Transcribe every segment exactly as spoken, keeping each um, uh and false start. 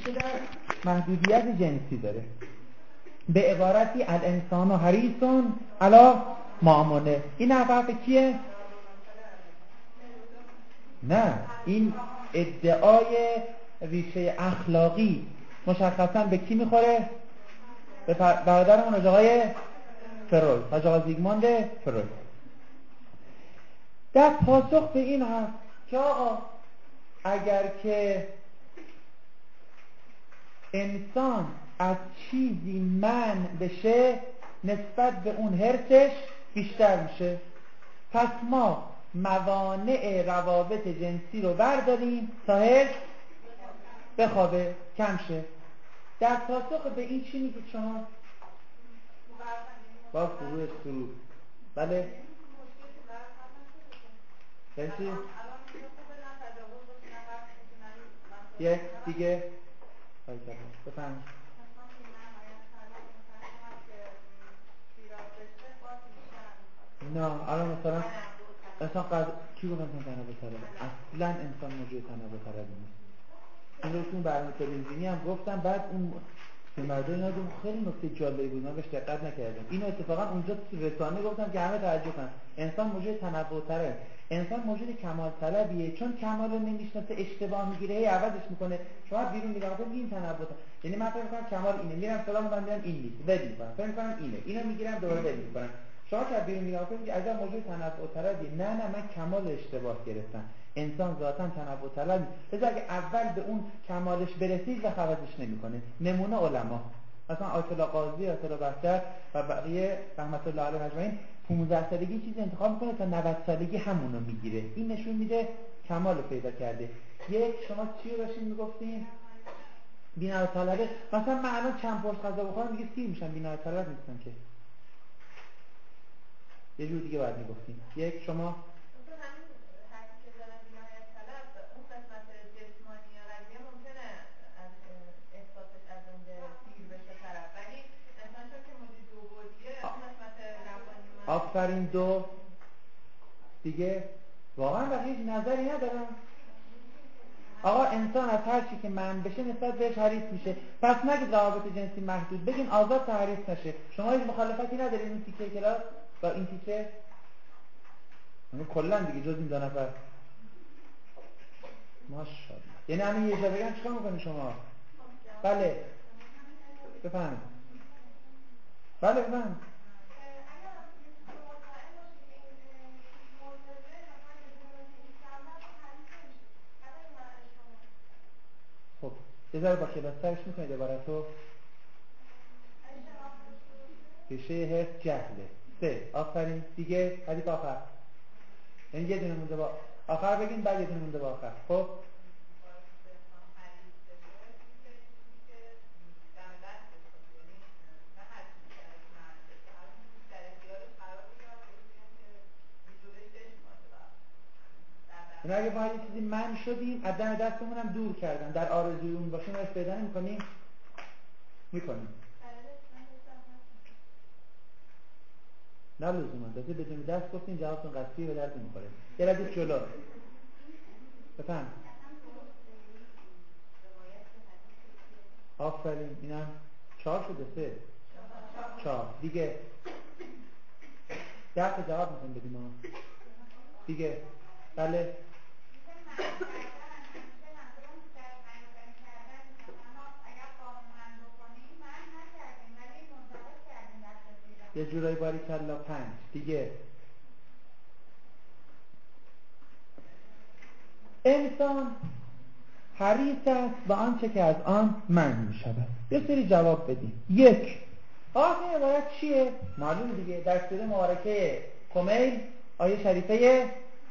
ریشه در محدودیت جنسی داره. به عبارتی الانسان و حریصون علی معامله. این حرف کیه؟ نه، این ادعای ریشه اخلاقی مشخصا به کی میخوره؟ به برادرمون آقای فروید، آقای زیگموند فروید. در پاسخ به این حرف که آقا اگر که انسان از چیزی منع بشه نسبت به اون حرصش بیشتر میشه، پس ما موانع روابط جنسی رو برداریم تا حرص بخوابه کم شه. در پاسخ به این چی میگید شما؟ با فروغ سرود. بله بچی؟ یه دیگه بفهم. نه الان مثلا اصلا قد... کی گفتن تنوع طلب؟ اصلا انسان موجود تنوع طلبی نیست. این رو تو برنامه تلویزیونی هم گفتم، بعد اون مردم اینا رو خیلی نکته جالبی بود، من بهش دقت نکردم. اینو اتفاقا اونجا تو رسانه گفتم که همه توجه کنن. انسان موجود تنوع طلب، انسان موجود کمال طلبیه، چون کمال رو نمیشناسه اشتباه میگیره، هی عوضش میکنه. شما بیرون نگاه کنید این تنوع، یعنی من فکر می‌کنم کمال اینه، میرم سلام می‌کنم میرم این نیست، ول می‌کنم، فکر می‌کنم اینه، اینو میگیرم دوباره ول می‌کنم. شما که بیرون نگاه کنید اگر موجود تنوع طلبیه، نه نه من کمال اشتباه گرفتم. انسان ذاتاً تنوع طلبی، لذا اگه اول به اون کمالش برسید و خواهدش نمی‌کنه. نمونه علما مثلا آیت الله قاضی، آیت الله بختر و بقیه رحمت الله علیهم اجمعین پانزده سالگی چیزی انتخاب میکنه تا نود سالگی همونو میگیره. این نشون میده کمال رو پیدا کرده. یک شما چی رو داشتین میگفتین؟ بی‌نهایت طلبه. مثلا من الان چند پرس غذا بخورم دیگه سیر میشم، بی‌نهایت طلب نیستم که. یه جور دیگه باید میگفتین. یک شما آفرین دو دیگه واقعا بقیه هیچ نظری ندارم. آقا انسان از هر چی که من بشه نسبت بهش حریص میشه. پس نگید روابط جنسی محدود، بگین آزاد تا حریص نشه. شما هیچ مخالفتی ندارید این تیکه کلاس با این تیکه؟ یعنی کلا دیگه جز این دو نفر ماشاءالله. یعنی همین یه جا بگم چیکار میکنی شما؟ بله بفهمید. بله بفهمید. خب یه ذره با کلاسترش میکنید عبارتو. ریشه حرف جهله. سه آفرین دیگه حدیث آخر. یعنی یه دونه مونده با آخر بگین، بعد یه دونه مونده با آخر. خب این اگه باید یه چیزی من شدیم از دم دستمون هم دور کردن، در آرزوی اون باشیم اش پیدا نمی‌کنیم میکنیم نه لزوما داده بدون دست گفتیم جوابتون قطعی به درد نمیخوره. یه ردیف جلو بفهم. آفرین اینم چهار شده. سه چهار دیگه ده تا جواب میخوایم بدیم ها دیگه. بله یه جورایی باری کلا پنج دیگه. انسان حریص است و آنچه که از آن منع می شود. یه سری جواب بدیم. یک آخه عبارت چیه؟ معلوم دیگه در سوره مبارکه کمیل آیه شریفه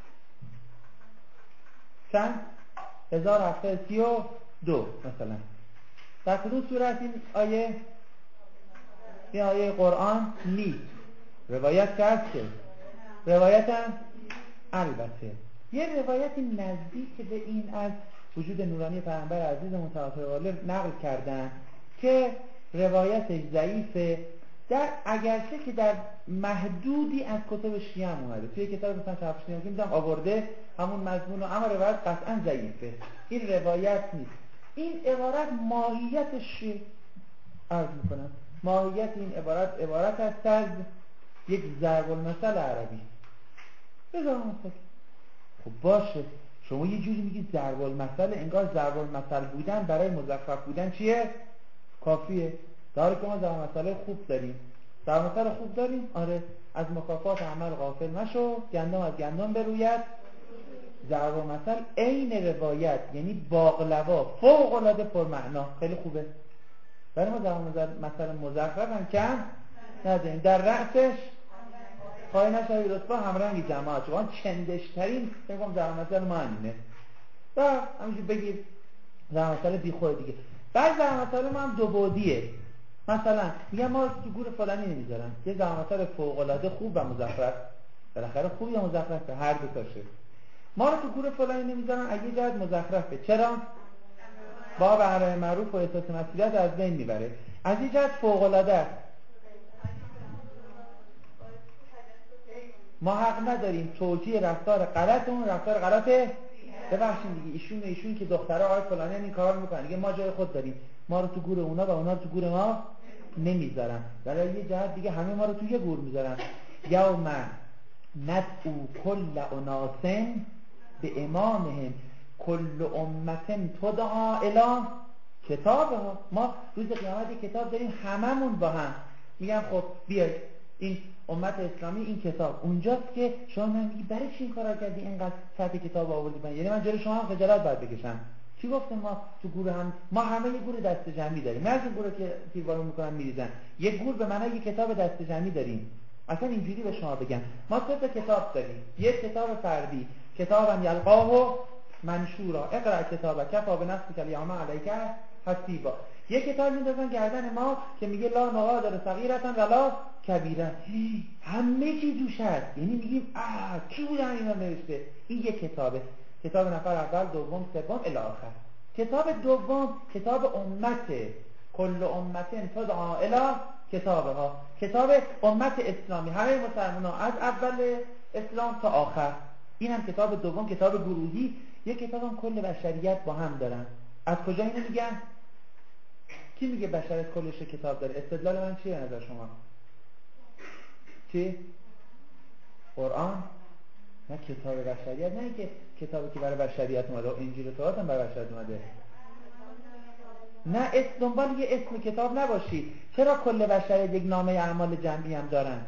چند؟ هزار هفتصد و سی و دو مثلا. در کدوم سوره است این آیه؟ این آیه قرآن نیست، روایت که هست که روایت هم البته یه روایتی نزدیک به این از وجود نورانی پیامبر عزیز متعال والا نقل کردن که روایتش ضعیفه، در اگرچه که در محدودی از کتب شیعه هم اومده، توی کتاب مثلا شرح شیعه که میدونم آورده همون مضمون رو، اما روایت قطعا ضعیفه. این روایت نیست. این عبارت ماهیتش عرض میکنم، ماهیت این عبارت عبارت است از یک ضرب المثل عربی. بذار مثلا خب باشه، شما یه جوری میگید ضرب المثل، انگار ضرب المثل بودن برای مزخرف بودن چیه؟ کافیه. در که ما ضرب المثل خوب داریم. ضرب المثل خوب داریم؟ آره. از مکافات عمل غافل نشو، گندم از گندم بروید. ضرب المثل عین روایت، یعنی باقلوا، فوق العاده پرمعنا، خیلی خوبه. ولی ما ضرب المثل مزخرف هم کم نداریم. در رأسش خواهی نشوی رتبه همرنگی جماعت، چون چندشترین بگم ضرب المثل ما همینه. و همینجور بگیر ضرب المثل بی خود دیگه. بعد ضرب المثل ما هم دو بعدیه. مثلا میگم ما تو گور فلانی نمیذارن، یه ضرب المثل فوق العاده خوب و مزخرف، بالاخره خوب یا مزخرف، هر دو تاشه. ما رو تو گور فلانی نمیذارن، اگه جهت مزخرفه. چرا؟ باب امر معروف و احساس مسئولیت از بین میبره. از این جهت فوق العاده است. ما حق نداریم توجیه رفتار غلط اون رفتار غلطه. ببخشید دیگه، ایشون ایشون که دخترها آقای فلانی این کارا میکنن دیگه، ما جای خود داریم، ما رو تو گور اونا و اونا رو تو گور ما نمیذارن. ولی یه جهت دیگه همه ما رو تو یه گور میذارن. یوم ندعو کل اناس به امامهم کل امت تدعی الی کتابها. ما روز قیامت کتاب داریم هممون با هم میگم خب بیاید این امت اسلامی این کتاب اونجاست که شما میگی برای چی این کارا کردی، اینقدر سطح کتاب آوردی من، یعنی من جلوی شما هم خجالت باید بکشم. چی گفتم؟ ما تو گروه هم ما همه یه گور دست جمعی داریم، نه از این گروه که تیربارون میکنن میریزن، یه گور به معنی یه کتاب دست جمعی داریم. اصلا اینجوری به شما بگم، ما سه تا کتاب داریم. یک کتاب فردی، کتابم یلقاه منشورا اقرأ کتابک کفی بنفسک الیوم علیک حسیبا. یک کتاب میندازن گردن ما که میگه لا نغادر صغیرة ولا کبیره، همه چی توش هست. یعنی میگیم آه کی بودن اینا نوشته؟ این یک کتابه، کتاب نفر اول، دوم، سوم الی آخر. کتاب دوم کتاب امته، کل امت تدعی الی کتابها، کتاب امت اسلامی، همه مسلمان‌ها از اول اسلام تا آخر. این هم کتاب دوم، کتاب گروهی. یک کتاب هم کل بشریت با هم دارن. از کجا اینو میگن؟ کی میگه بشریت کلش کتاب داره؟ استدلال من چیه نظر شما؟ چی؟ قرآن؟ نه کتاب بشریت، نه اینکه کتابی که برای بشریت اومده، انجیل و تورات هم برای بشریت اومده. نه اسم دنبال یه اسم کتاب نباشید. چرا کل بشریت یک نامه اعمال جمعی هم دارن؟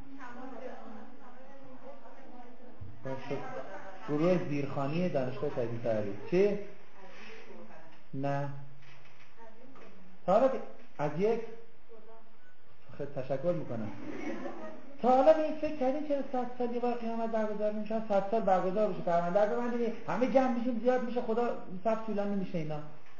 باشه. گروه زیرخانی دانشگاه تجدید تحریر. چی؟ نه تا حالا از یک خیلی تشکر میکنم. تا حالا به این فکر کردین چرا صد سال یه بار قیامت برگزار نمیشه؟ صد سال برگزار بشه، پرونده رو ببندید، همه جمع میشیم زیاد میشه، خدا صف طولانی نمیشه اینا.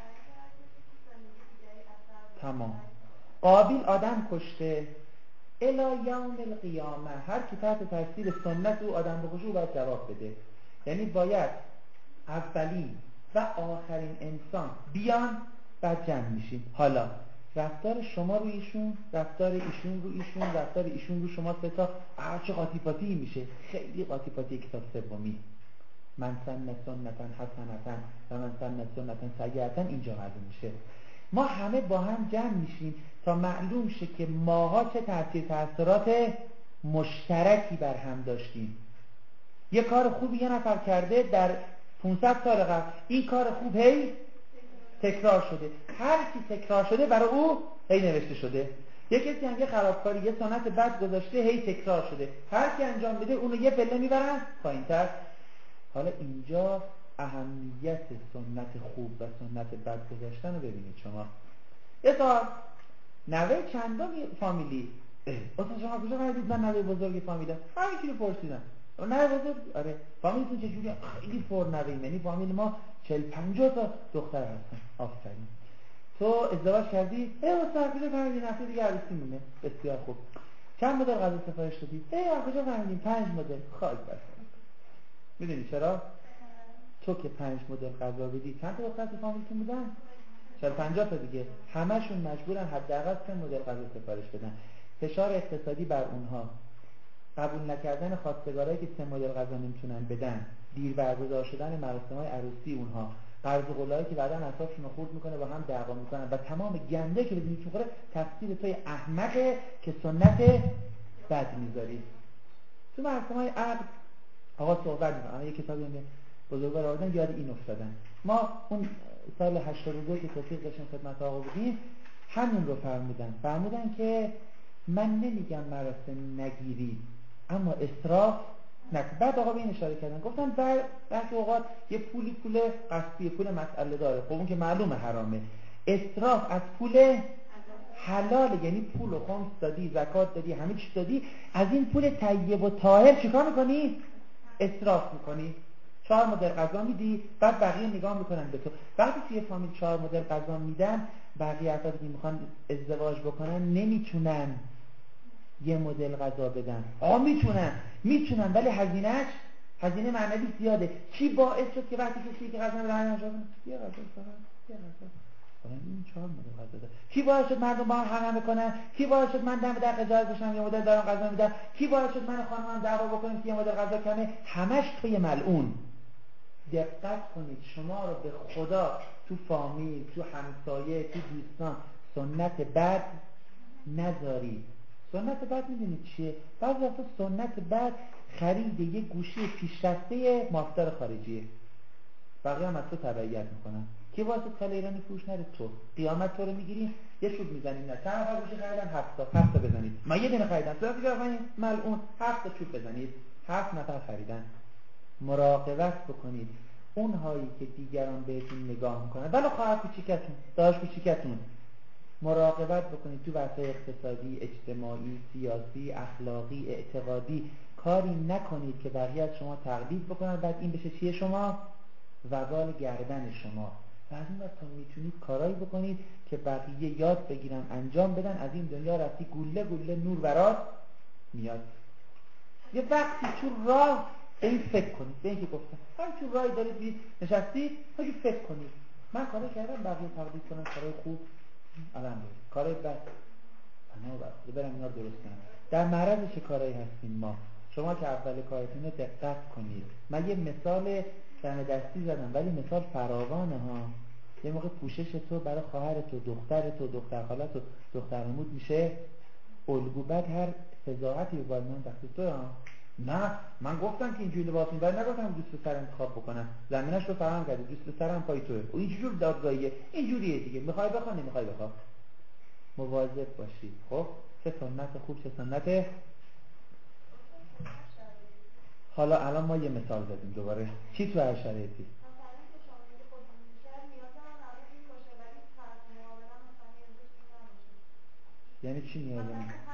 تمام. قابیل آدم کشته الی یوم القیامه، هر کی تحت تاثیر سنت او آدم بکشه او باید جواب بده. یعنی باید اولین و آخرین انسان بیان بعد جمع میشیم. حالا رفتار شما رو ایشون، رفتار ایشون رو ایشون، رفتار ایشون رو شما سه تا، چه قاطی پاتی میشه، خیلی قاطی پاتی. کتاب سومی من سن سنتن حسنتن و من سن سنتن سیئتن اینجا معلوم میشه. ما همه با هم جمع میشیم تا معلوم شه که ماها چه تاثیر تاثیرات مشترکی بر هم داشتیم. یه کار خوبی یه نفر کرده در پانصد سال قبل، این کار خوب هی تکرار شده، هر کی تکرار شده برای او هی نوشته شده. یه کسی هم یه خرابکاری، یه سنت بد گذاشته، هی تکرار شده، هر کی انجام بده اونو یه پله میبرن پایین‌تر. حالا اینجا اهمیت سنت خوب و سنت بد گذاشتن رو ببینید. شما یه سال نوه چندم فامیلی، اصلا شما کجا فهمیدید من نوه بزرگ فامیلم؟ همین که رو پرسیدم نوه بزرگ. آره فامیلتون چجوری؟ خیلی پر نوهیم، یعنی فامیل ما چهل پنجاه تا دختر هستن. آفرین. تو ازدواج کردی؟ ای واسه کجا فهمیدی؟ هفته دیگه عروسی مونه. بسیار خوب. چند مدل غذا سفارش دادی؟ ای کجا فهمیدین؟ پنج مدل. خاک بر سرت. میدونی چرا؟ تو که پنج مدل غذا بدی، چند تا دختر تو فامیلتون بودن؟ چهل پنجاه تا دیگه. همشون مجبورن حداقل سه مدل غذا سفارش بدن. فشار اقتصادی بر اونها، قبول نکردن خواستگارایی که سه مدل غذا نمیتونن بدن، دیر برگزار شدن مراسم‌های عروسی اونها، قرض قولایی که بعداً اعصابشون رو خورد میکنه با هم دعوا میکنن و تمام گنده که به دینش میخوره تفسیر توی احمقه که سنت بد میذاری. تو مراسم‌های عقد آقا صحبت میکنه. یک کتابی هم بزرگوار آوردن یاد این افتادن. ما اون سال هشتاد و دو که توفیق داشتیم خدمت آقا بودیم همین رو فرمودن فرمودن که من نمیگم مراسم نگیری اما اسراف نکن. بعد آقا به این اشاره کردن گفتن در برخی اوقات یه پولی پول قصدی پول مسئله داره، خب اون که معلومه حرامه. اسراف از پول حلاله، یعنی پول و خمس دادی، زکات دادی، همه چی دادی، از این پول طیب و طاهر چیکار میکنی؟ اسراف میکنی. چهار مدل غذا میدی، بعد بقیه نگاه میکنن به تو. وقتی توی فامیل چهار مدل غذا میدن، بقیه افرادی که میخوان ازدواج بکنن نمیتونن یه مدل غذا بدن. آه میتونن میتونن ولی هزینهش هزینه معنوی زیاده. چی باعث شد که وقتی کسی که غذا میدن انجام یه غذا فقط یه غذا فقط این چهار مدل غذا داد. کی باعث شد مردم با هم هم بکنن؟ کی باعث شد من دم در قضاوت بشم یه مدل دارم غذا میدم؟ کی باعث شد من خانمم دعوا بکنیم که یه مدل غذا کمه؟ همش توی ملعون. دقت کنید شما رو به خدا تو فامیل، تو همسایه، تو دوستان سنت بد نذارید. سنت بد میدونید چیه؟ بعضی وقتا سنت بد خرید یه گوشی پیشرفته مافتار خارجیه. بقیه هم از تو تبعیت میکنن. کی واسه کال ایرانی فروش نره؟ تو قیامت تو رو میگیریم یه چوب میزنیم. نه چند نفر گوشی خریدن؟ هفت تا هفت تا بزنید. ما یه دونه خریدم تو دیگه آقا ملعون هفت تا چوب بزنید. هفت نفر خریدن. مراقبت بکنید اونهایی که دیگران بهتون نگاه میکنن، ولی خواهر کوچیکتون، داداش کوچیکتون، مراقبت بکنید تو بحث اقتصادی، اجتماعی، سیاسی، اخلاقی، اعتقادی کاری نکنید که بقیه از شما تقلید بکنن، بعد این بشه چیه شما؟ وبال گردن شما. و از این وقت میتونید کارایی بکنید که بقیه یاد بگیرن انجام بدن. از این دنیا رفتی گوله گوله نور برات میاد. یه وقتی تو راه به این فکر کنید، به این که گفتم هم تو راهی دارید بید نشستید هاجو فکر کنید من کاری کردم بقیه تقلید کنن کارای خوب الحمدلله، کارای بد انا بعد برم اینا درست کنم. در معرض چه کارایی هستیم ما؟ شما که اول کارتونه دقت کنید. من یه مثال دم دستی زدم ولی مثال فراوانه ها. یه موقع پوشش تو برای خواهر تو، دختر تو، دختر خالت تو، دختر عموت میشه الگو. بعد هر فضاحتی به من دستی تو ها. نه من گفتم که اینجوری لباس میبرم، نگفتم دوست سر انتخاب بکنم. زمینش رو فراهم کردی، دوست سرم پای توئه. او اینجوری دادگاهیه، اینجوریه دیگه. میخوای بخوا نمیخوای بخوا. مواظب باشید. خب چه سنت خوب چه سنت. حالا الان ما یه مثال زدیم دوباره. چی تو هر شرایطی؟ یعنی چی نیازه؟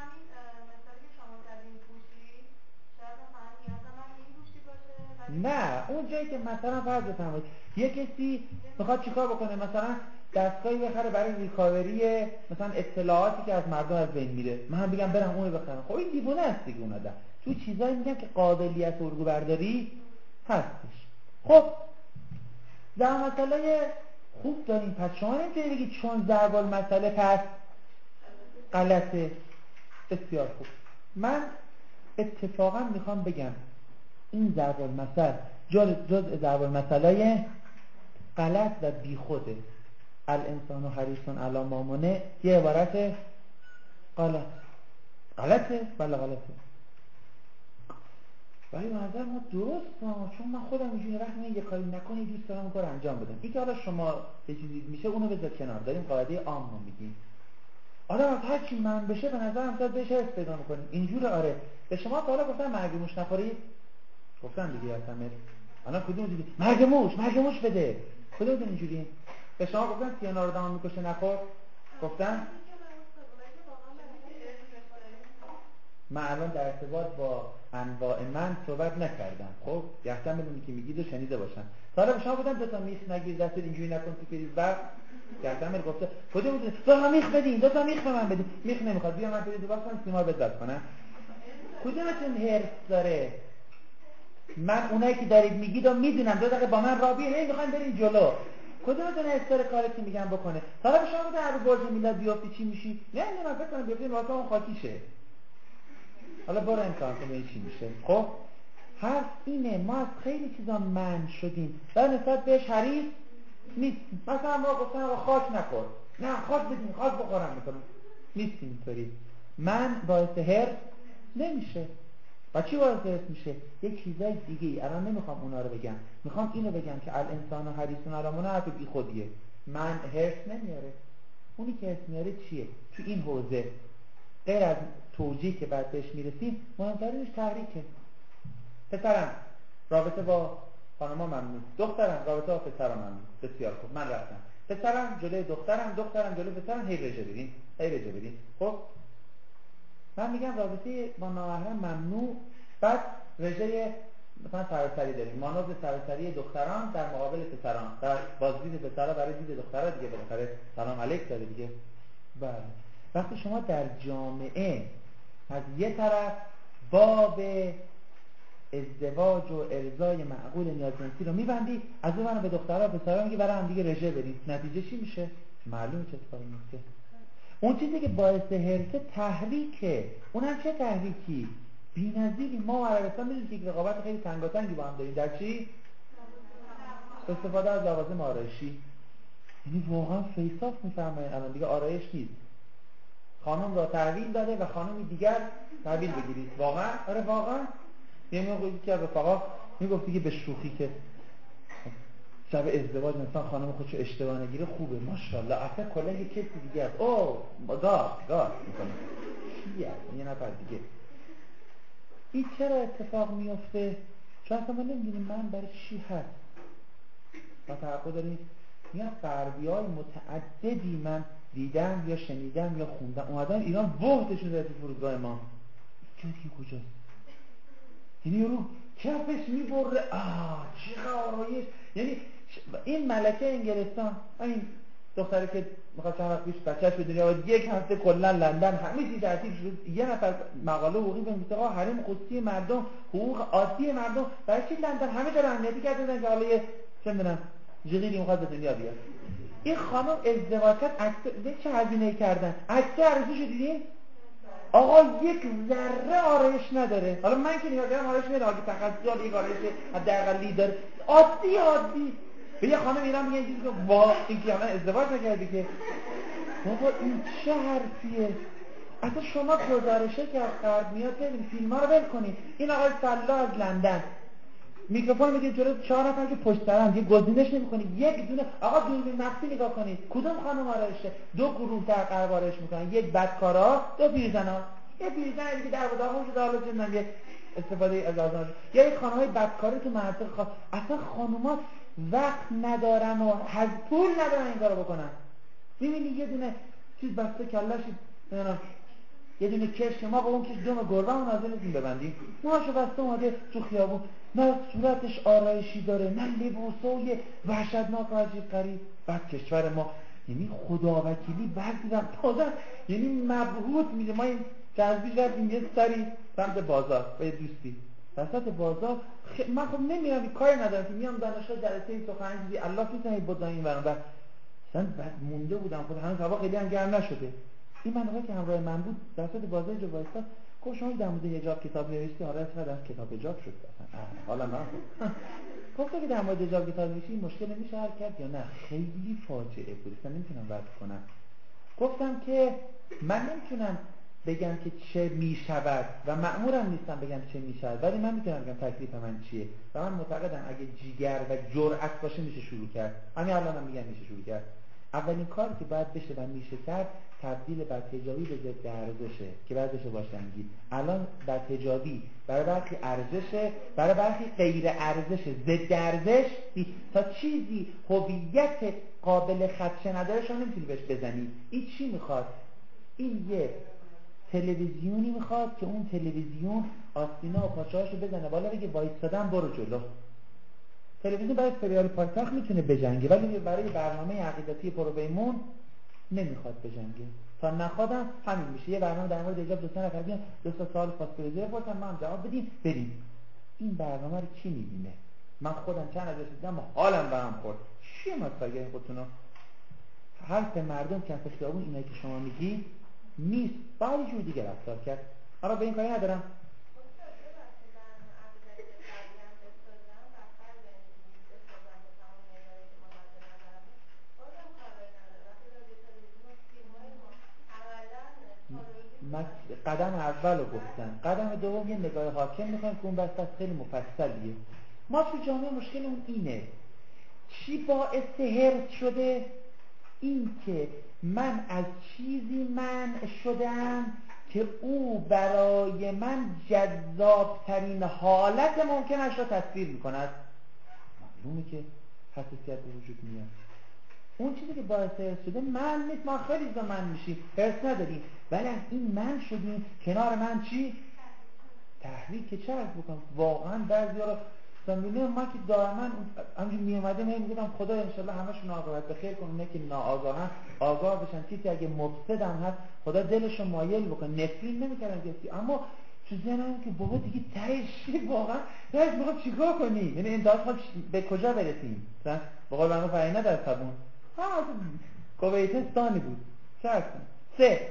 نه اون جایی که مثلا فرض بفرمایید یه کسی میخواد چیکار بکنه، مثلا دستگاهی بخره برای ریکاوری مثلا اطلاعاتی که از مردم از بین میره، من هم بگم برم اونو بخرم. خب این دیوونه است دیگه. اون آدم تو چیزایی میگن که قابلیت الگو برداری هستش. خب در مسئله خوب داریم. پس شما نمیتونید بگید چون ضرب المثل پس غلطه. بسیار خوب. من اتفاقا میخوام بگم این ضرب المثل جزء ضرب المثلای غلط و بیخوده. الانسان و حریصون علی ما منع یه عبارت غلط غلطه بله غلطه، ولی منظر ما درست ها. چون من خودم اینجوری رحمه یه کاری نکنی دوست دارم اون کار انجام بدم. این که حالا شما به چیزی میشه اونو بذار کنار. داریم قاعده عام رو میگیم. آره از هر چی من بشه به نظرم شاید بهش حس پیدا میکنیم اینجوره. آره به شما تا حالا گفتن مرگ موش نخورید؟ گفتن دیگه اصلا الان کدوم دیگه مرگ موش مرگ موش بده کدوم اینجوری؟ به شما گفتن سیانا رو دام میکشه نخور؟ گفتن من الان در ارتباط با انواع من صحبت نکردم. خب یحتمل بدونی که میگید و شنیده باشم. تا حالا به شما گفتم دو تا میخ نگیر دست اینجوری نکن تو کریز و یحتمل گفته کدوم بود دو تا میخ بدین دو تا میخ به من بدین. میخ نمیخواد بیا من پریز باز کنم سیما بزد کنم. کدومتون هرس داره؟ من اونایی که دارید میگید و میدونم دو دقیقه با من رابیه هی میخواین برین جلو. کدومتون استر کارتی میگم بکنه؟ حالا به شما بده رو برج میلاد بیافتی چی میشی؟ نه نه من فکر کنم بیافتین واسه اون خاکیشه. حالا برو امتحان کن چی میشه. خب حرف اینه ما از خیلی چیزا منع شدیم و نسبت بهش حریص نیستیم. مثلا ما گفتن آقا خاک نخور، نه خاک بدین، خاک بخورم میکنم، نیستیم اینطوری. من باعث حرص نمیشه. و چی باعث حرص میشه؟ یک چیزای دیگه ای. الان نمیخوام اونا رو بگم، میخوام اینو بگم که الانسان و حریصون علامونه حرف بی خودیه. من حرص نمیاره. اونی که حرص میاره چیه؟ تو این حوزه غیر از توجیه که بعد بهش میرسیم، مهمترینش تحریکه. پسرم رابطه با خانما ممنون، دخترم رابطه با پسرم ممنون، بسیار خوب، من رفتم. پسرم جلوی دخترم، دخترم جلوی پسرم، هی رژه بدین، هی رژه بدین. خب من میگم رابطه با نامحرم ممنوع، بعد رژه مثلا سراسری داریم، مانور سراسری دختران در مقابل پسران، در بازدید پسرها برای دید دخترها دیگه، بالاخره سلام علیک داره دیگه. بله. وقتی شما در جامعه از یه طرف باب ازدواج و ارضای معقول نیاز جنسی رو میبندی، از اون ور به دخترها و پسرها میگی برای هم دیگه رژه بدید، نتیجه چی میشه؟ معلومه چه اتفاقی میفته. اون چیزی که باعث حرص تحریکه. اونم چه تحریکی؟ بی‌نظیری. ما عربستان میدونیم که یک رقابت خیلی تنگاتنگی با هم داریم. در چی؟ استفاده از لوازم آرایشی. یعنی واقعا فیصاف میفرمایید الان دیگه آرایش نیست، خانم را تحویل داده و خانمی دیگر تحویل بگیرید. واقعا؟ آره واقعا. یه موقعی که رفقا میگفتی که به شوخی که شب ازدواج مثلا خانم خودشو اشتباه نگیره خوبه، ماشاءالله، اصلا کلا یه کسی دیگه است، اوه گاد گاد میکنه چیه یه نفر دیگه. این چرا اتفاق میفته؟ چون اصلا ما نمیدونیم من برای چی هست و توقع داریم. میان غربی‌های متعددی من دیدم یا شنیدم یا خوندم اومدن ایران بهتشون زده تو فرودگاه ما. این دیگه کجاست؟ یعنی رو کفش میبره، آه چه آرایش. یعنی این ملکه انگلستان، این دختری که میخواد چند وقت پیش بچه‌ش به دنیا آورد، یک هفته کلا لندن همه چیز ترتیب شد، یه نفر مقاله حقوقی به آقا حریم قدسی مردم، حقوق عادی مردم، برای چی لندن همه جا امنیتی کردن که حالا یه چه میدونم جغیری میخواد به دنیا بیاد. این خانم ازدواج کرد، عکس چه هزینه‌ای کردن، عکس عروسیشو دیدین؟ آقا یک ذره آرایش نداره. حالا من که نگاه کردم آرایش نداره، اگه تخصصی یک آرایش حداقلی داره، عادی عادی. به یه خانم ایران میگن چیزی که وا این که الان ازدواج نکردی که بابا این چه حرفیه؟ اصلا شما گزارشه که از غرب میاد ببین فیلم ها رو ول کنید. این آقای فلا از لندن میکروفون میدید جلو چهار نفر که پشت سرن، یه گزینش نمی‌کنید، یک دونه آقا دوربین مخفی نگاه کنید کدوم خانم آرایشه. دو گروه در غرب آرایش میکنن، یک بدکارا، دو پیرزنا. یه پیرزن دیگه در وداغون شده حالا چندان یه استفاده از آزادش، یا یک خانمای بدکاری تو مناطق خاص. اصلا خانوما وقت ندارن و هز پول ندارن این کارو بکنن. میبینی یه دونه چیز بسته کلهش نمیدونم یه دونه کش، ما با اون کش دوم گربه اون حاضر نیستیم ببندیم، موهاشو بسته اومده تو خیابون، نه صورتش آرایشی داره نه لباسای وحشتناک و عجیب غریب. بعد کشور ما یعنی خداوکیلی بعضی وقتا یعنی مبهوت میده. ما این جذبی رفتیم یه سری سمت بازار با یه دوستی وسط بازار، خ... من خب نمیرم کاری ندارم که میام دانشگاه جلسه سخنرانی الله میتونه بود این برام بعد مثلا بعد مونده بودم خود هنوز هوا خیلی هم گرم نشده. این منوقعی که همراه من بود در وسط بازار جو وایساد گفت شما در مورد حجاب کتاب نوشتی؟ آره چقدر کتاب حجاب شد اصلا حالا من گفت که در مورد حجاب کتاب نوشتی مشکل نمیشه حل کرد یا نه؟ خیلی فاجعه بود اصلا نمیتونم وصف کنم. گفتم که من نمیتونم بگم که چه میشود و مأمورم نیستم بگم چه میشود، ولی من میتونم بگم تکلیف من چیه و من معتقدم اگه جیگر و جرأت باشه میشه شروع کرد. همین الانم میگم میشه شروع کرد. اولین کاری که باید بشه و میشه کرد تبدیل بدحجابی به ضد ارزشه که بعد بشه باشنگی. الان بدحجابی برای برخی ارزشه، برای برخی غیر ارزشه، ضد ارزش. تا چیزی هویت قابل خدشه نداره شما نمیتونی بهش بزنی. این چی میخواد؟ این یه تلویزیونی میخواد که اون تلویزیون آستینا و پاچه‌هاشو بزنه بالا بگه وایسادم برو جلو. تلویزیون برای سریال پایتخت میتونه بجنگه ولی برای برنامه عقیدتی پروبیمون نمیخواد بجنگه. تا نخوادم همین میشه. یه برنامه در مورد حجاب دو سه نفر بیان دو تا سوال فاصله بپرسن ما هم جواب بدیم بریم. این برنامه رو کی میبینه؟ من خودم چند از دیدم و حالم به هم خورد. چیه مسئله خودتونو؟ حرف مردم کف خیابون اینایی که شما میگی نیست، باید جور دیگه رفتار کرد. اما به این کاری ندارم. قدم اول رو گفتن، قدم دوم یه نگاه حاکم میخوایم که اون بحث خیلی مفصلیه. ما تو جامعه مشکلمون اینه، چی باعث حرص شده؟ این که من از چیزی منع شدم که او برای من جذابترین حالت ممکنش را تصویر میکند. معلومه که حساسیت به وجود میاد. اون چیزی که باعث حرص شده من نیست، ما خیلی زمان من میشیم، حرص نداریم، ولی از این من شدیم کنار من چی؟ تحریک. که چه عرض بکنم واقعا بعضی ها رو میبینم ما که دائما همجور میومده میگم خدا انشالله همشون عاقبت به خیر کنه، که ناآگاهن آگاه بشن. کسی اگه مفسد هم هست خدا دلشو مایل بکنه، نفرین نمیکردن کسی، اما تو ذهنم که بابا دیگه تهش واقعا تهش میخوام چیکار کنی؟ یعنی این داستان به کجا برسیم؟ مثلا به قول معروف عینه در صابون ها کویتستانی بود. چه هستن؟ سه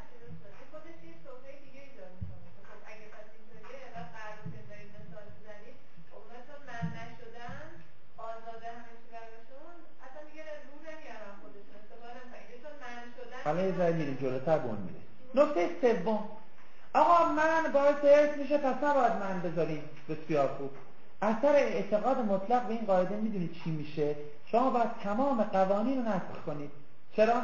حالا یه ذره میریم جلوتر به اون میره. نکته سوم، آقا من باعث حرص میشه پس نباید من بذاریم. بسیار خوب. اثر اعتقاد مطلق به این قاعده میدونید چی میشه؟ شما باید تمام قوانین رو نسخ کنید. چرا؟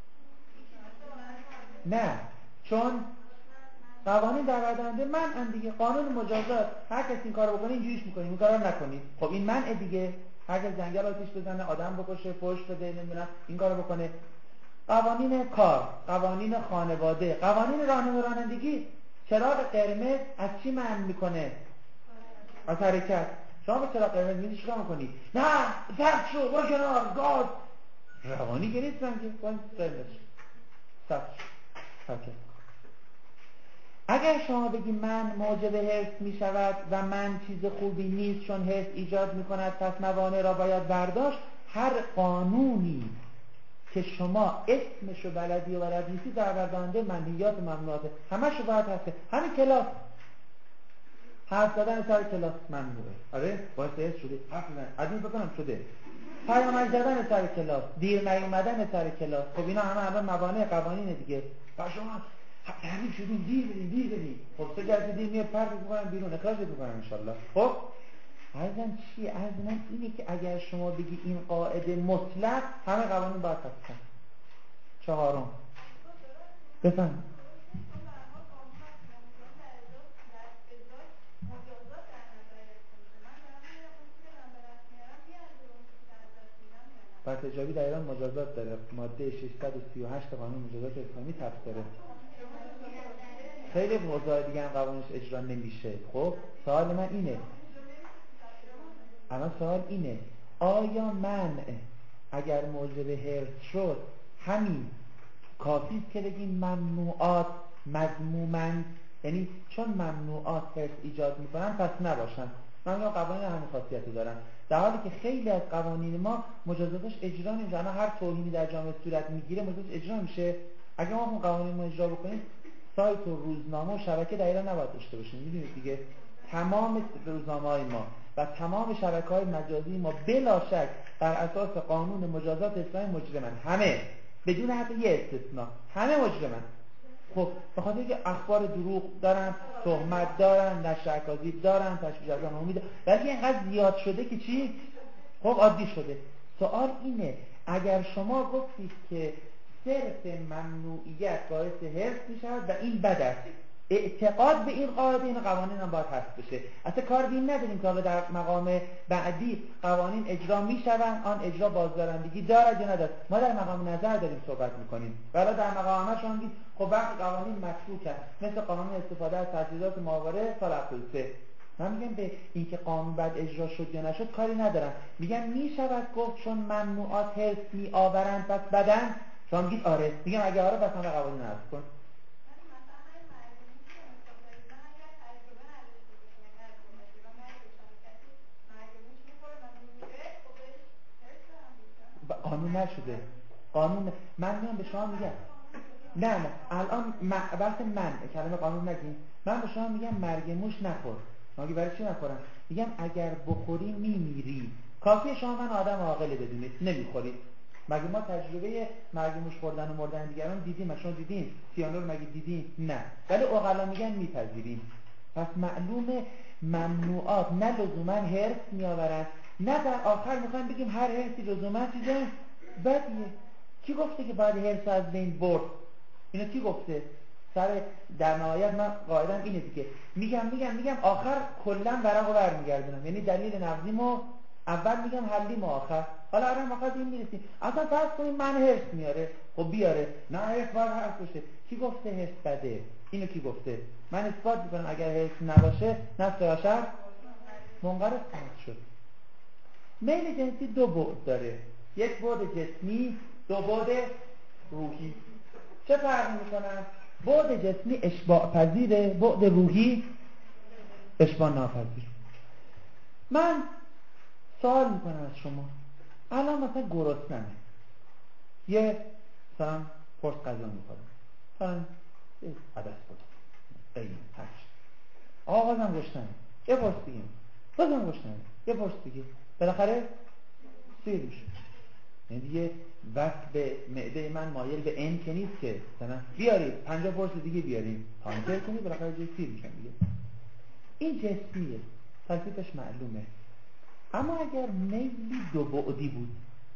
نه، چون قوانین در بردارنده منع دیگه. قانون مجازات هر کسی این کارو بکنه اینجوریش میکنه، این کارو نکنید. خب این منع دیگه. هر کس جنگل آتیش بزنه، آدم بکشه، فحش بده، نمیدونم این کارو بکنه. قوانین کار، قوانین خانواده، قوانین راهنمایی رانندگی، چراغ قرمز از چی منع میکنه؟ از حرکت. شما به چراغ قرمز میدی چیکار میکنی؟ نه سخت شو، برو کنار، گاز. روانی که نیستن که باید قرمز سخت شو حرکت. اگر شما بگی من موجب حرص میشود و من چیز خوبی نیست چون حرص ایجاد میکند پس موانع را باید برداشت، هر قانونی که شما اسمشو بلدی و بلد نیستی در بردارنده منهیات و ممنوعاته، همشو باید هست. همین کلاس حرف زدن سر کلاس ممنوعه. آره باید حرص شده، حرف زدن عدیم بکنم شده، پیامک زدن سر کلاس، دیر نیومدن سر کلاس. خب اینا همه الان موانع قوانین دیگه. و شما تعریف شدیم دیر بدین دیر بدین، خب سه جلسه دیر میاد پرد میکنم بیرون، اخراجت میکنم انشالله. خب عرضم چیه؟ عرض من اینه که اگر شما بگی این قاعده مطلق، همه قوانین باید هستن. چهارم بفهم. بعد تجابی در ایران مجازات داره، ماده ششصد و سی و هشت قانون مجازات اسلامی تفت داره. خیلی موضوع دیگه هم قوانینش اجرا نمیشه. خب سوال من اینه، الان سوال اینه آیا منع اگر موجب حرص شد همین کافیست که بگیم ممنوعات مذمومند؟ یعنی چون ممنوعات حرص ایجاد میکنن پس نباشن. ممنوع قوانین همین خاصیتی دارن، در حالی که خیلی از قوانین ما مجازاتش اجرا نمیشه. هر توهینی در جامعه صورت میگیره مجازاتش اجرا میشه. اگه ما اون قوانین رو اجرا بکنیم، سایت و روزنامه و شبکه در ایران نباید داشته باشیم. میدونید دیگه تمام روزنامه‌های ما و تمام شبکه‌های مجازی ما بلا شک بر اساس قانون مجازات اسلامی مجرمن، همه بدون حتی یه استثناء، همه مجرمن. خب به خاطر اینکه اخبار دروغ دارن، تهمت دارن، نشر اکاذیب دارن، تشویش از آن امید، ولی اینقدر زیاد شده که چی؟ خب عادی شده. سوال اینه اگر شما گفتید که صرف ممنوعیت باعث حرص میشود و این بد است، اعتقاد به این قاعده این قوانین هم باید حذف بشه. اصلا کار به این نداریم که حالا در مقام بعدی قوانین اجرا میشوند، آن اجرا بازدارندگی دارد یا ندارد. ما در مقام نظر داریم صحبت میکنیم. ولی در مقام همه شما میگید خب وقتی قوانین متروکن، مثل قانون استفاده از تجهیزات ماهواره سال هفتاد و سه، من میگم به اینکه قانون بعد اجرا شد یا نشد کاری ندارم. میگم میشود گفت چون ممنوعات حرص میآورند پس بدن؟ شما میگید آره. میگم اگه آره پس همه قوانین حذف کن. قانون نشده. قانون من میام به شما میگم نه نه الان بحث من کلمه قانون نگیم. من به شما میگم مرگ موش نخور. مگه برای چی نخورم؟ میگم اگر بخوری میمیری. کافیه شما من آدم عاقل بدونید نمیخورید. مگه ما تجربه مرگ موش خوردن و مردن دیگران دیدیم؟ ما شما دیدیم؟ سیانور مگه دیدیم؟ نه. ولی عقلا میگن میپذیریم. پس معلومه ممنوعات نه لزوما حرص میآورن، نه در آخر میخوایم بگیم هر حرصی لزوما چیزه بدیه. کی گفته که باید حرص از بین برد؟ اینو کی گفته؟ سر در نهایت من قاعدم اینه دیگه، میگم میگم میگم آخر کلا ورقو برمیگردونم، یعنی دلیل نقضیمو اول میگم حلیمو آخر. حالا آره ما این میرسیم اصلا فرض کنیم من حرص میاره، خب بیاره، نه حرص باید حرص باشه. کی گفته حرص بده؟ اینو کی گفته؟ من اثبات میکنم اگر حرص نباشه نفس بشر منقرض خواهد شد. میل جنسی دو بعد داره، یک بعد جسمی، دو بعد روحی. چه فرقی میکنن؟ بعد جسمی اشباع پذیره، بعد روحی اشباع ناپذیر. من سوال میکنم از شما، الان مثلا گرسنمه، یه مثلا پرس غذا میخورم، مثلا یه عدس بود این هشت آقا بازم گشتنه، یه پرس دیگه بازم گشتنه، یه پرس دیگه، بالاخره سیر میشه. یعنی دیگه وقت به معده من مایل به این که نیست که مثلا بیارید پنجاه پرس دیگه بیاریم تانتر کنید بالاخره جای سیر میشن دیگه. این جسمیه، تکلیفش معلومه. اما اگر میلی دو بعدی بود،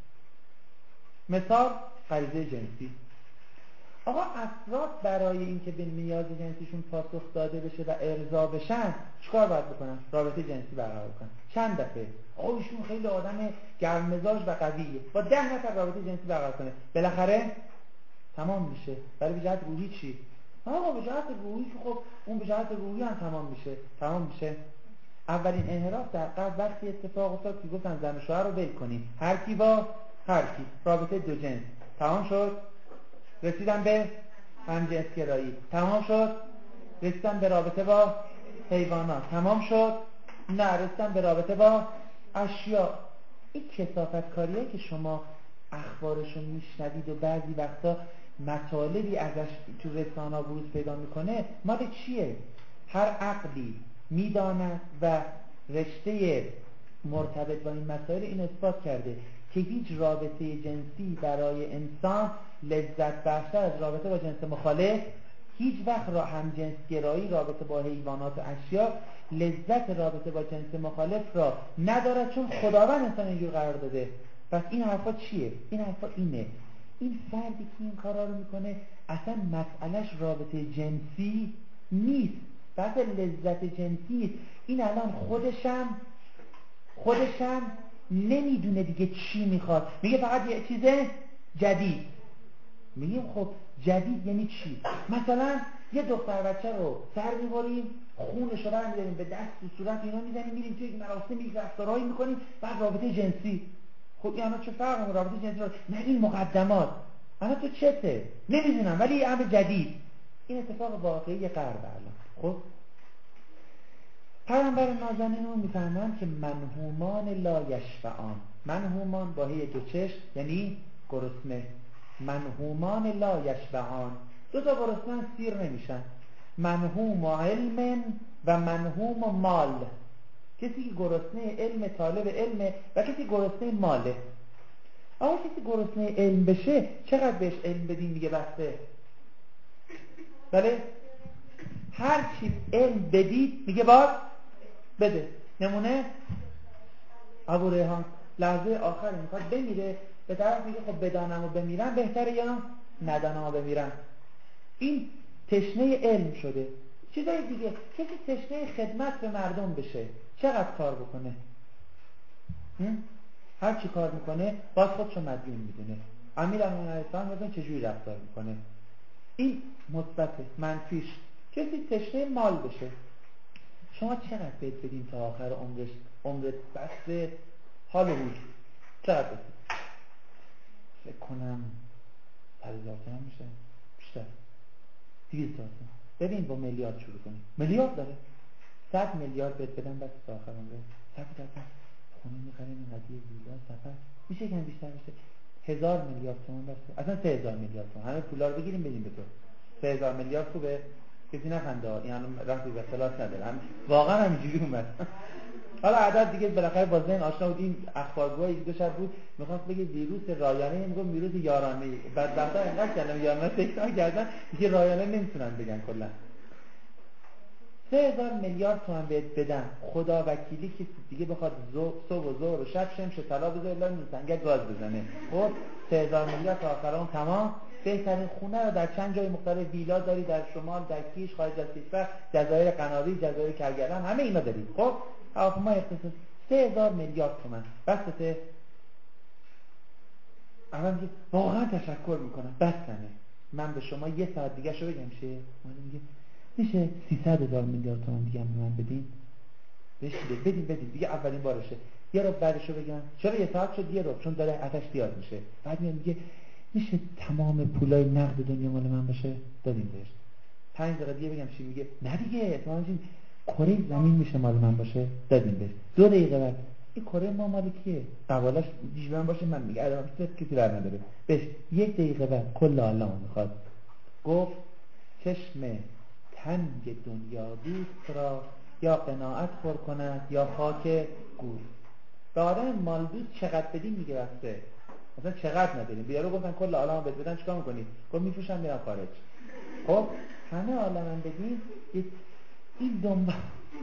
مثال غریزه جنسی، آقا افراد برای اینکه به نیاز جنسیشون پاسخ داده بشه و ارضا بشن چیکار باید بکنن؟ رابطه جنسی برقرار کنن. چند دفعه آقا ایشون خیلی آدم گرم مزاج و قویه، با ده نفر رابطه جنسی برقرار کنه بالاخره تمام میشه. برای به جهت روحی چی؟ آقا به جهت روحی که خب اون به جهت روحی هم تمام میشه. تمام میشه. اولین انحراف در قلب وقتی اتفاق افتاد که گفتن زن و شوهر رو ول کنیم، هر کی با هر کی، رابطه دو جنس تمام شد، رسیدن به همجنسگرایی تمام شد، رسیدن به رابطه با حیوانات تمام شد، نه رسیدن به رابطه با اشیا. این کثافت کاریه که شما اخبارشو میشنوید و بعضی وقتا مطالبی ازش تو رسانه‌ها بروز پیدا میکنه، مال چیه؟ هر عقلی میداند و رشته مرتبط با این مسائل این اثبات کرده که هیچ رابطه جنسی برای انسان لذت بخشتر از رابطه با جنس مخالف، هیچ وقت را هم جنس گرایی رابطه با حیوانات و اشیا لذت رابطه با جنس مخالف را ندارد، چون خداوند انسان اینجور قرار داده. پس این حرفا چیه؟ این حرفا اینه، این فردی که این کارا رو میکنه اصلا مسئلهش رابطه جنسی نیست، بحث لذت جنسی. این الان خودشم خودشم نمیدونه دیگه چی میخواد، میگه فقط یه چیز جدید. میگیم خب جدید یعنی چی؟ مثلا یه دختر بچه رو سر میبریم، خونش رو برمیداریم به دست و صورت اینا میزنیم، میریم توی مراسمی رفتارهایی میکنیم، بعد رابطه جنسی. خب اینا چه فرق رابطه جنسی رو؟ نه این مقدمات. انا تو چته؟ نمیدونم، ولی یه امر جدید. این اتفاق واقعی غرب الان. خب پیامبر نازنینمون میفهمن که منهومان لا یشبعان، منهومان با هی دو چشم یعنی گرسنه، منهومان لا یشبعان، دو تا گرسنه سیر نمیشن. منهوم علم و منهوم مال، کسی که گرسنه علم طالب علمه و کسی گرسنه ماله. آقا کسی گرسنه علم بشه چقدر بهش علم بدین دیگه بسته؟ بله هر چی علم بدید میگه باز بده. نمونه ابو ریحان لحظه آخر میخواد بمیره، به طرف میگه خب بدانم و بمیرم بهتره یا ندانم و بمیرم. این تشنه علم شده. چیزای دیگه کسی تشنه خدمت به مردم بشه چقدر کار بکنه؟ هر چی کار میکنه باز خودشو مدیون میدونه. امیرالمومنین علیه السلام مثلا چجوری رفتار میکنه؟ این مثبت. منفیش کسی تشنه مال بشه، شما چقدر بهت بدین تا آخر عمرش عمرت بس حال و روز چقدر بدین؟ فکر کنم صد هزار تومان میشه، بیشتر دویست هزار تومان. ببین با میلیارد شروع کنیم، میلیارد داره، صد میلیارد بهت بدن بس تا آخر عمرت. صد درصد خونه میخریم، هدیه ویلا سفر میشه که بیشتر میشه. هزار میلیارد تومان بس، اصلا سه هزار میلیارد تومان همه پولا رو بگیریم بدیم به تو. سه هزار میلیارد خوبه؟ کسی نخنده، این الان رفتی به خلاص نداره، هم واقعا همینجوری اومد. حالا عدد دیگه بالاخره با ذهن آشنا بود. این اخبارگوهای دو شب بود میخواست بگه ویروس رایانه، میگم ویروس یارانه. بدبختا اینقدر کلمه یارانه تکرار کردن دیگه رایانه نمیتونن بگن کلا. سه هزار میلیارد تومان بهت بدن، خدا وکیلی که دیگه بخواد صبح و ظهر و شب شمش طلا بذاره لای سنگ گاز بزنه. خب سه هزار میلیارد تا آخر اون تمام. بهترین خونه رو در چند جای مختلف ویلا داری، در شمال، در کیش، خارج از کشور، جزایر قناری، جزایر کرگدن، همه اینا داری. خب هواپیما اختصاص سه هزار میلیارد تومان بسته. اول میگه واقعا تشکر میکنم بسنه، من به شما یه ساعت دیگه شو بگم شه. من میگه میشه سیصد هزار میلیارد تومان دیگه به من بدین. بهش بدین بدین دیگه اولین بارشه. یه رو بعدشو بگم چرا یه ساعت شد یه رو، چون داره آتش زیاد میشه. بعد میاد میگه میشه تمام پولای نقد دنیا مال من باشه، دادیم بهش. پنج دقیقه دیگه بگم چی میگه نه دیگه اتفاقا کره زمین میشه مال من باشه، دادیم بهش. دو دقیقه بعد این کره ما مال کیه؟ قوالاش دیجبن باشه من میگه الان کسی بر نداره بهش. یک دقیقه بعد کل عالمو میخواد. گفت چشم تنگ دنیا دوست را یا قناعت پر کند یا خاک گور. به آدم مال دوست چقدر بدیم میگه بسته، مثلا چقدر نداریم. بیارو گفتن کل عالمو بهت بدن چیکار میکنی؟ گفت میفروشم میرم خارج. خب همه عالمم بدین. این دنبال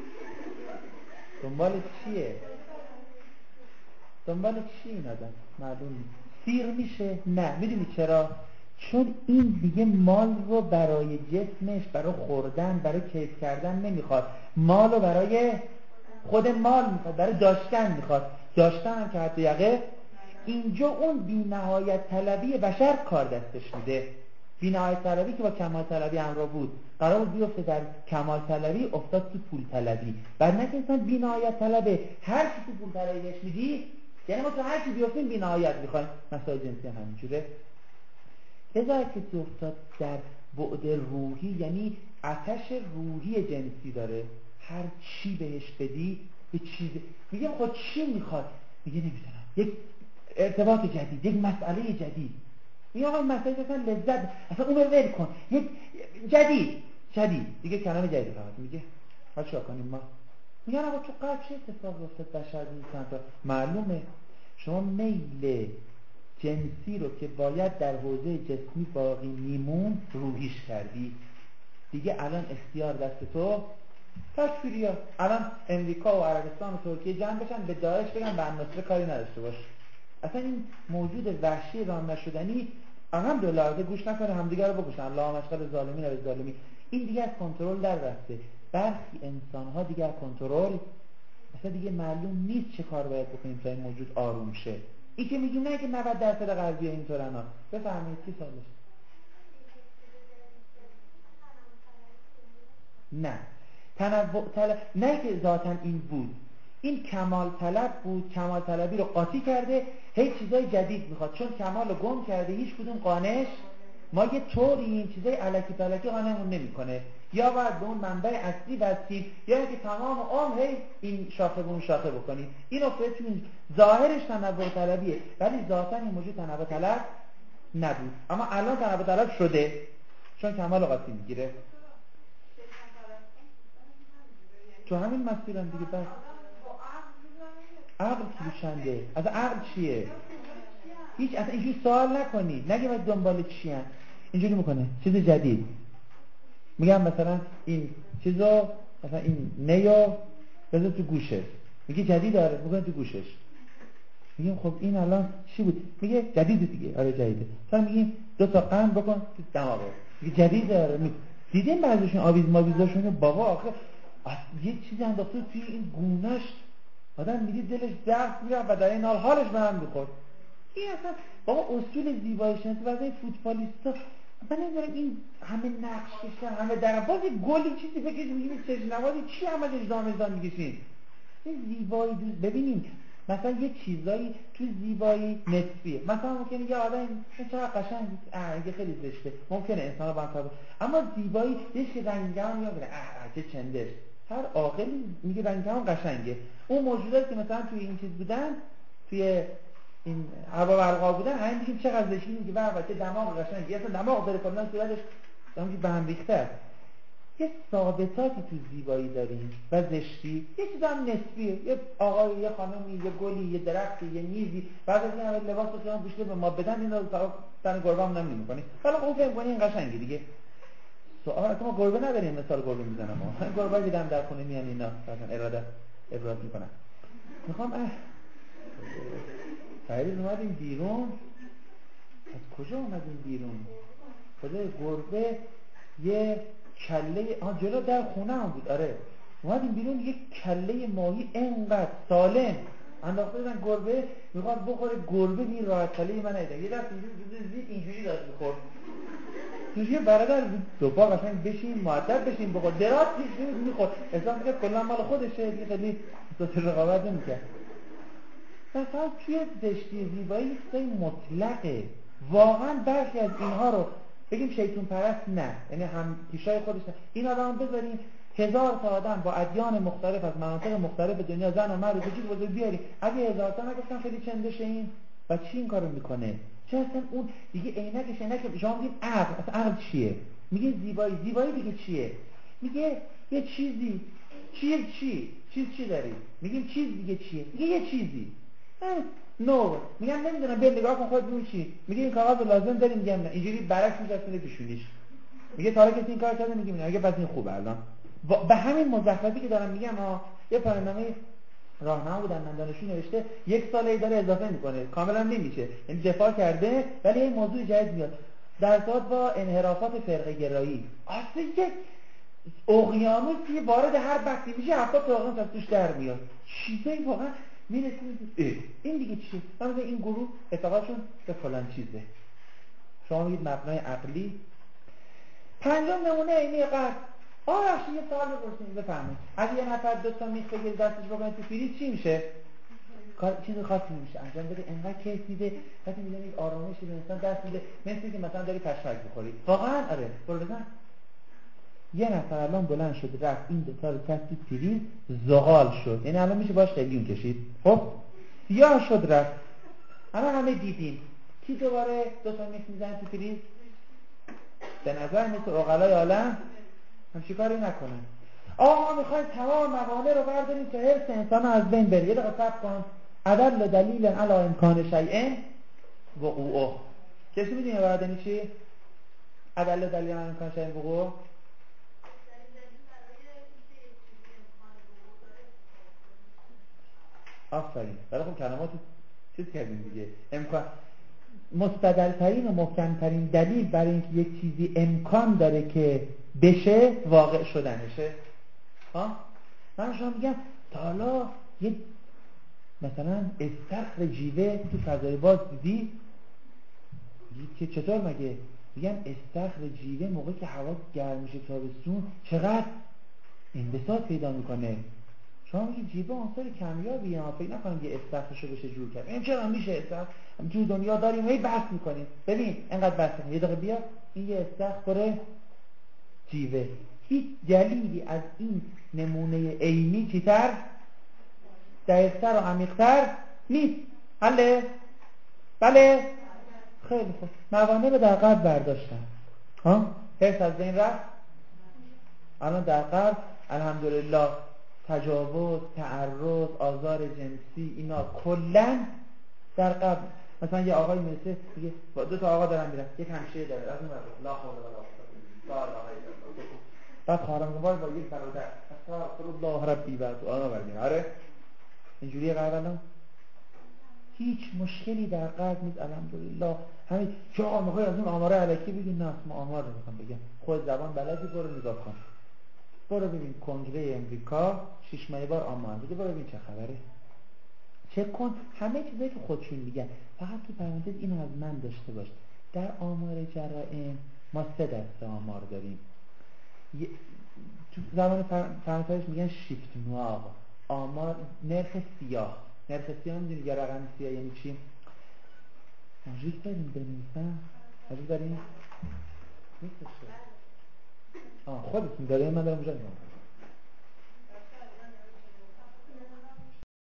دنبال چیه؟ دنبال چی این آدم؟ معلوم نیست. سیر میشه؟ نه. میدونی چرا؟ چون این دیگه مال رو برای جسمش، برای خوردن، برای کیف کردن نمیخواد. مال رو برای خود مال میخواد، برای داشتن میخواد. داشتن هم که حتی یقه اینجا اون بی نهایت طلبی بشر کار دستش میده. بی نهایت طلبی که با کمال طلبی همراه بود، قرار بود بیفته در کمال طلبی، افتاد تو پول طلبی. بعد نه که انسان بی نهایت طلبه، هر چی تو پول طلبی بهش میدی، یعنی ما تو هر چی بیفتیم بی نهایت میخوایم. مسائل جنسی هم همینجوره. لذا که افتاد در بعد روحی، یعنی آتش روحی جنسی داره. هر چی بهش بدی به چیز میگه خود چی میخواد؟ میگه نمیدونم، یک ارتباط جدید، یک مسئله جدید. میگه آقا مسئله اصلا لذت، اصلا اون رو ول کن، یک جدید جدید دیگه کلمه جدید فقط میگه. حالا چیکار کنیم ما؟ میگن آقا تو قلب چه اتفاقی افتاد بشر این تا معلومه. شما میل جنسی رو که باید در حوزه جسمی باقی میمون روحیش کردی دیگه. الان اختیار دست تو. تکفیریا الان امریکا و عربستان و ترکیه جمع بشن به داعش بگن به النصره کاری نداشته باش. اصلا این موجود وحشی رام نشدنی هم دلارده گوش نکنه همدیگه رو بکشن. الله مشغل ظالمین و ظالمین. این دیگه از کنترل در رفته. برخی انسان ها دیگه از کنترل اصلا دیگه معلوم نیست چه کار باید بکنیم تا این موجود آروم شه. این که میگیم نه که نود درصد غربی اینطورن ها. بفرمایید کی سالش؟ نه تنوع طلب نه که ذاتاً این بود، این کمال طلب بود. کمال طلبی رو قاطی کرده، هی چیزای جدید میخواد. چون کمال رو گم کرده هیچ کدوم قانش. ما یه طوری این چیزای الکی پلکی قانمون نمیکنه. یا باید به اون منبع اصلی بستیم یا که تمام عمر هی این شاخه به اون شاخه بکنیم. این افتاده تو ظاهرش تنوع طلبیه ولی ذاتاً این موجود تنوع طلب نبود. اما الان تنوع طلب شده چون کمال رو قاطی میگیره. تو همین مسئله دیگه. بس عقل کلیشنده. از عقل چیه؟ هیچ اصلا اینجوری سوال نکنی، نگه باید دنبال چی هم. اینجوری میکنه چیز جدید. میگم مثلا این چیزو، مثلا این نیو بذار تو گوشش. میگه جدید داره، میگه تو گوشش. میگیم خب این الان چی بود؟ میگه جدید دیگه. آره جدیده. مثلا میگیم دو تا قند بکن تو دماغه. میگه جدید داره. می... دیدین بعضیشون آویز ماویزاشون بابا آخه یه چیزی انداخته توی این گونه‌اش، آدم میگه دلش درد میره و در این حال حالش به هم میخورد. این اصلا بابا اصول زیبایی شناسی واسه این فوتبالیستا من نمیدونم این همه نقش کشیدن، همه در باز گلی چیزی فکر می‌کنید چشم‌نوازی چی همه اجدام اجدام می‌کشین. این زیبایی دوست ببینیم مثلا یه چیزایی تو زیبایی نسبیه. مثلا ممکنه یه آدم چقدر قشنگ اه خیلی زشته، ممکنه انسان‌ها با هم، اما زیبایی یه چیز رنگام میاد اه چه چندش. هر عاقلی میگه رنگام قشنگه. اون موجوداتی که مثلا توی این چیز بودن، توی این هوا و القا بودن، همین دیگه چقدر زشتی میگه و چه دماغ قشنگه. اصلا دماغ داره کلا صورتش همین به هم ریخته. یه ثابتاتی تو زیبایی داریم و زشتی، یه چیز هم نسبیه، یه آقای، یه خانمی، یه گلی، یه درختی، یه میزی، بعد از این همه لباس رو که هم پوشیده به ما بدن، این رو تن گربه هم نمی می‌کنی. حالا خوب فهم کنی این قشنگه دیگه. سوال ما گربه نداریم، مثال گربه میزنم ما. گربه دیدم در خونه میان اینا مثلا اراده ابراز میکنن. میخوام اه فرید اومدیم بیرون. از کجا اومدیم بیرون؟ خدای گربه یه کله آه جلو در خونه هم بود. آره اومدیم بیرون یک کله ماهی انقدر سالم انداخته بودن گربه میخواد بخوره. گربه این راحت کله من ایده یه دست اینجوری زید اینجوری داشت میخورد. توشیه برادر دو پا قشنگ بشین معدب بشین بخور درات پیش میخورد. اصلا میگه کلا مال خودشه دیگه، خیلی دوست رقابت نمیکرد. مثلا توی زشتی زیبایی چیزای مطلقه. واقعا برخی از اینها رو بگیم شیطان پرست نه، یعنی هم پیشای خودش نه. این آدم بذاریم هزار تا آدم با ادیان مختلف از مناطق مختلف دنیا زن و مرد وجود بزرگ بیاریم، اگه هزار تا نگفتن خیلی چندشه این و چی این کارو میکنه؟ چه اصلا اون دیگه عینکش عینک شما میگید عقل، اصلا عقل چیه؟ میگه زیبایی، زیبایی دیگه چیه؟ میگه یه چیزی. چیز چی؟ چیز چی داری؟ میگیم چیز دیگه چیه؟ میگه یه چیزی. نو میگم نمیدونم بیا نگاه کن خودت ببین چی. میگه این کاغذ رو لازم داری؟ میگم نه. اینجوری برعکس میذاره پیشونیش. میگه تا حالا کسی این کار کرده؟ میگیم نه. میگه پس این خوبه الان. به همین مزخرفی که دارم میگم ها، یه پایان‌نامه راهنما بودن من دانشجو نوشته یک ساله داره اضافه میکنه کاملا نمیشه، یعنی دفاع کرده ولی این موضوع جدید میاد در ارتباط با انحرافات فرقه گرایی. اصلا یک اقیانوسی وارد هر بحثی میشه، هفتاد تا اقیانوس از توش در میاد. چیزایی واقعا میرسیم این دیگه چیه؟ مثلا این گروه اعتقادشون به فلان چیزه. شما میگید مبنای عقلی. پنجم نمونه عینی قرض. آه رخشی یه سوال بپرسیم بفهمید. اگه یه نفر دو تا میخ بگیر دستش بکنه تو فریز چی میشه؟ کار چیز خاصی نمیشه. انجام بده انقدر کیف میده، وقتی میگم یک آرامشی به انسان دست میده، مثل که مثلا داری پشمک بخوری. واقعا آره. برو بزن. یه نفر الان بلند شد رفت این دو تا رو کش تو فریز زغال شد. یعنی الان میشه باش قلیون کشید. خب سیاه شد رفت. الان همه دیدیم. کی دوباره دو تا میخ میزنه تو فریز؟ به نظر مثل عقلای عالم همچی کاری نکنن. آقا میخوایم تمام موانع رو برداریم تا حرص انسان از بین بره. یه دقیقه صبر کن. عدل دلیل علی امکان شیء وقوعه. کسی میدونه برادنی چی؟ عدل دلیل علی امکان شیء وقوعه. آفرین. ولی خب کلمات چیز کردیم دیگه. امکان مستدل‌ترین و محکم‌ترین دلیل برای اینکه یک چیزی امکان داره که بشه واقع شدنشه. ها؟ من شما میگم تا حالا یه مثلا استخر جیوه تو فضای باز دیدی؟ که چطور مگه؟ میگم استخر جیوه موقعی که هوا گرم میشه تابستون چقدر انبساط پیدا میکنه. شما میگی جیوه عنصر کمیابیه، فکر نکنم یه استخرشو بشه جور کرد. این چرا میشه استخر؟ تو دنیا داریم هی بحث میکنیم. ببین اینقدر بحث میکنیم. یه دقیقه بیا این یه استخر جیوه. هیچ دلیلی از این نمونه عینی چیتر دقیق‌تر و عمیق‌تر نیست. حله؟ بله؟ خیلی خوب. موانع رو در قلب برداشتن. ها؟ حرص از بین رفت. الان در قلب الحمدلله تجاوز، تعرض، آزار جنسی اینا کلن در قلب. مثلا یه آقای میرسه میگه با دو تا آقا دارن میرن، یک همشیره داره از اون ور لا حول ولا قوة الا بالله. بعد خارمزبای با یک برادر استغفر الله ربی و تو آنا بردیم. آره اینجوریه قلب الان هیچ مشکلی در قلب نیست الحمدلله. همین چه آقا میخوای از اون آماره الکی بگی؟ نه ما آمار رو میخوام بگم. خود زبان بلدی برو نگاه کن. برو ببین کنگره امریکا شش ماهه بار آمار میده، برو ببین چه خبره. چک کن همه چیزایی که خودشون میگن. فقط تو پرانتز اینو از من داشته باش. در آمار جرائم ما سه دسته آمار داریم. تو زبان فرانسویش میگن شیفت نوار، آمار نرخ سیاه. نرخ سیاه میدونی یا رقم سیاه یعنی چی؟ آنجوز داریم بنویسم آنجوز داریم؟ نیستش آه خودتون داریم من دارم اونجا میگم